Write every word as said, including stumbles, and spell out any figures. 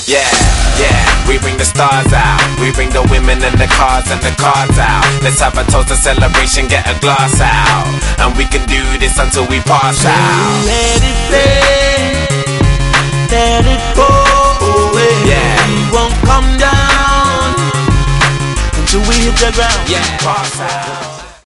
Yeah, yeah, we bring the stars out. We bring the women and the cars and the cars out. Let's have a toast, a celebration, get a glass out. And we can do this until we pass out. Let it play, let it go away. Yeah, we won't come down until we hit the ground. Yeah, pass out.